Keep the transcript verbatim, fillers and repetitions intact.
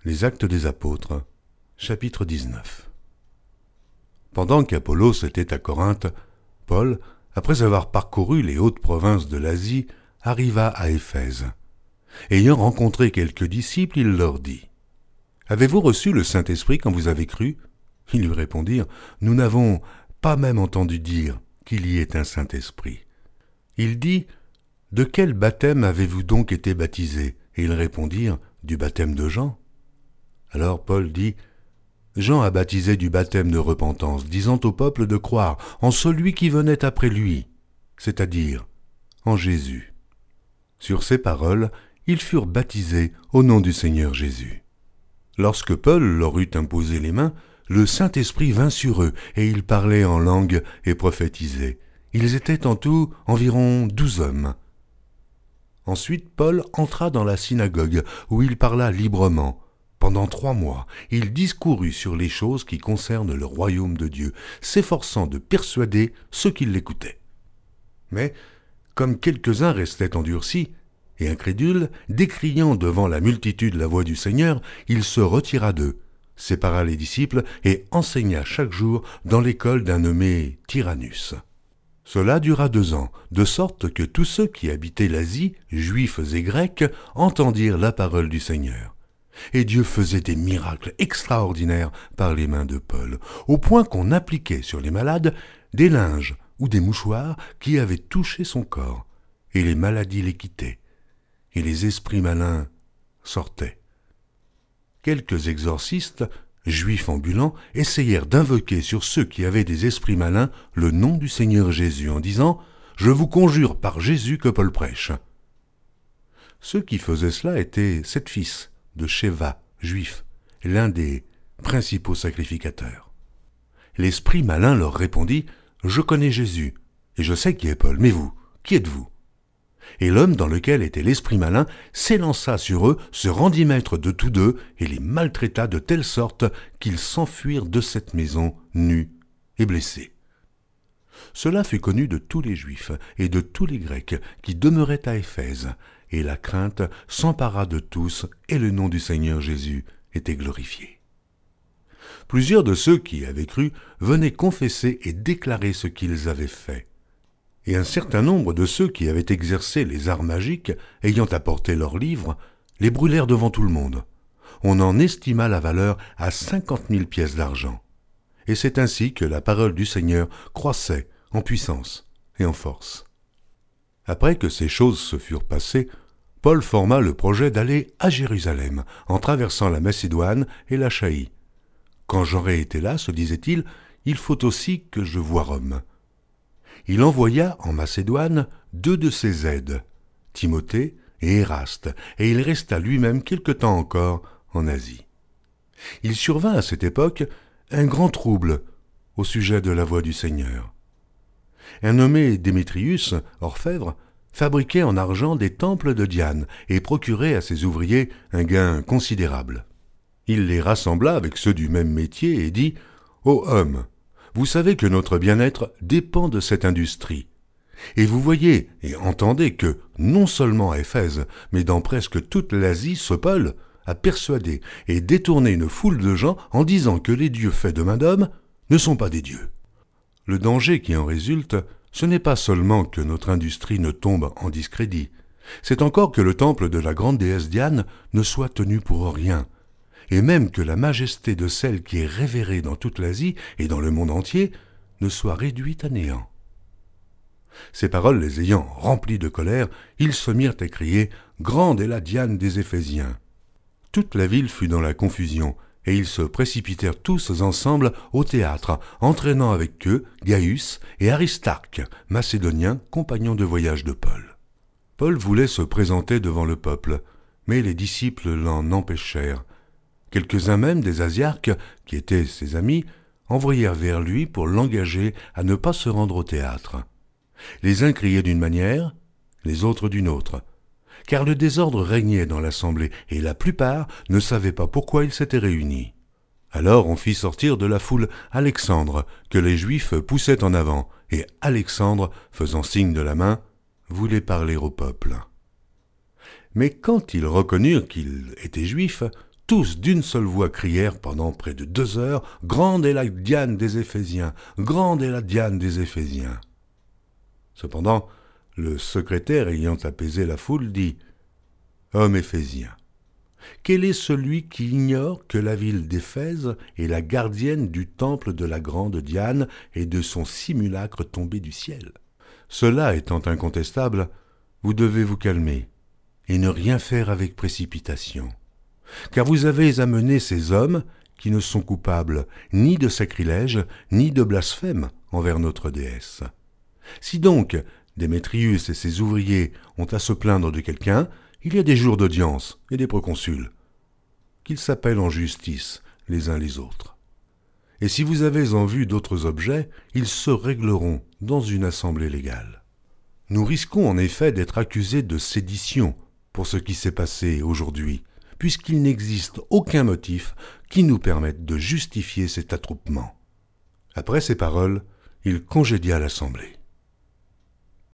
Les Actes des Apôtres, chapitre dix-neuf. Pendant qu'Apollos était à Corinthe, Paul, après avoir parcouru les hautes provinces de l'Asie, arriva à Éphèse. Ayant rencontré quelques disciples, il leur dit : « Avez-vous reçu le Saint-Esprit quand vous avez cru ?» Ils lui répondirent : « Nous n'avons pas même entendu dire qu'il y ait un Saint-Esprit. » Il dit : « De quel baptême avez-vous donc été baptisés ?» Et ils répondirent : « Du baptême de Jean. » Alors Paul dit : « Jean a baptisé du baptême de repentance, disant au peuple de croire en celui qui venait après lui, c'est-à-dire en Jésus. » Sur ces paroles, ils furent baptisés au nom du Seigneur Jésus. Lorsque Paul leur eut imposé les mains, le Saint-Esprit vint sur eux, et ils parlaient en langue et prophétisaient. Ils étaient en tout environ douze hommes. Ensuite Paul entra dans la synagogue, où il parla librement. Pendant trois mois, il discourut sur les choses qui concernent le royaume de Dieu, s'efforçant de persuader ceux qui l'écoutaient. Mais, comme quelques-uns restaient endurcis et incrédules, décriant devant la multitude la voix du Seigneur, il se retira d'eux, sépara les disciples et enseigna chaque jour dans l'école d'un nommé Tyrannus. Cela dura deux ans, de sorte que tous ceux qui habitaient l'Asie, juifs et grecs, entendirent la parole du Seigneur. Et Dieu faisait des miracles extraordinaires par les mains de Paul, au point qu'on appliquait sur les malades des linges ou des mouchoirs qui avaient touché son corps, et les maladies les quittaient, et les esprits malins sortaient. Quelques exorcistes, juifs ambulants, essayèrent d'invoquer sur ceux qui avaient des esprits malins le nom du Seigneur Jésus, en disant « Je vous conjure par Jésus que Paul prêche ». Ceux qui faisaient cela étaient sept fils de Sheva, juif, l'un des principaux sacrificateurs. L'esprit malin leur répondit : « Je connais Jésus, et je sais qui est Paul, mais vous, qui êtes-vous » Et l'homme dans lequel était l'esprit malin s'élança sur eux, se rendit maître de tous deux, et les maltraita de telle sorte qu'ils s'enfuirent de cette maison, nus et blessés. Cela fut connu de tous les Juifs et de tous les Grecs qui demeuraient à Éphèse, et la crainte s'empara de tous, et le nom du Seigneur Jésus était glorifié. Plusieurs de ceux qui avaient cru venaient confesser et déclarer ce qu'ils avaient fait. Et un certain nombre de ceux qui avaient exercé les arts magiques, ayant apporté leurs livres, les brûlèrent devant tout le monde. On en estima la valeur à cinquante mille pièces d'argent. Et c'est ainsi que la parole du Seigneur croissait en puissance et en force. Après que ces choses se furent passées, Paul forma le projet d'aller à Jérusalem, en traversant la Macédoine et l'Achaïe. Quand j'aurai été là, se disait-il, il faut aussi que je voie Rome. Il envoya en Macédoine deux de ses aides, Timothée et Éraste, et il resta lui-même quelque temps encore en Asie. Il survint à cette époque un grand trouble au sujet de la voix du Seigneur. Un nommé Démétrius, orfèvre, fabriquait en argent des temples de Diane et procurait à ses ouvriers un gain considérable. Il les rassembla avec ceux du même métier et dit : « Ô hommes, vous savez que notre bien-être dépend de cette industrie. Et vous voyez et entendez que, non seulement à Éphèse, mais dans presque toute l'Asie, ce Paul a persuadé et détourné une foule de gens en disant que les dieux faits de main d'homme ne sont pas des dieux. Le danger qui en résulte, ce n'est pas seulement que notre industrie ne tombe en discrédit, c'est encore que le temple de la grande déesse Diane ne soit tenu pour rien, et même que la majesté de celle qui est révérée dans toute l'Asie et dans le monde entier ne soit réduite à néant. » Ces paroles les ayant remplis de colère, ils se mirent à crier « Grande est la Diane des Éphésiens !» Toute la ville fut dans la confusion, et ils se précipitèrent tous ensemble au théâtre, entraînant avec eux Gaius et Aristarque, macédoniens, compagnons de voyage de Paul. Paul voulait se présenter devant le peuple, mais les disciples l'en empêchèrent. Quelques-uns même des Asiarques, qui étaient ses amis, envoyèrent vers lui pour l'engager à ne pas se rendre au théâtre. Les uns criaient d'une manière, les autres d'une autre, car le désordre régnait dans l'assemblée, et la plupart ne savaient pas pourquoi ils s'étaient réunis. Alors on fit sortir de la foule Alexandre, que les Juifs poussaient en avant, et Alexandre, faisant signe de la main, voulait parler au peuple. Mais quand ils reconnurent qu'il était juif, tous d'une seule voix crièrent pendant près de deux heures « Grande est la Diane des Éphésiens! Grande est la Diane des Éphésiens !» Cependant, le secrétaire ayant apaisé la foule dit « Homme éphésien, quel est celui qui ignore que la ville d'Éphèse est la gardienne du temple de la grande Diane et de son simulacre tombé du ciel? Cela étant incontestable, vous devez vous calmer et ne rien faire avec précipitation, car vous avez amené ces hommes qui ne sont coupables ni de sacrilège ni de blasphème envers notre déesse. Si donc Démétrius et ses ouvriers ont à se plaindre de quelqu'un, il y a des jours d'audience et des proconsuls, qu'ils s'appellent en justice les uns les autres. Et si vous avez en vue d'autres objets, ils se régleront dans une assemblée légale. Nous risquons en effet d'être accusés de sédition pour ce qui s'est passé aujourd'hui, puisqu'il n'existe aucun motif qui nous permette de justifier cet attroupement. » Après ces paroles, il congédia l'assemblée.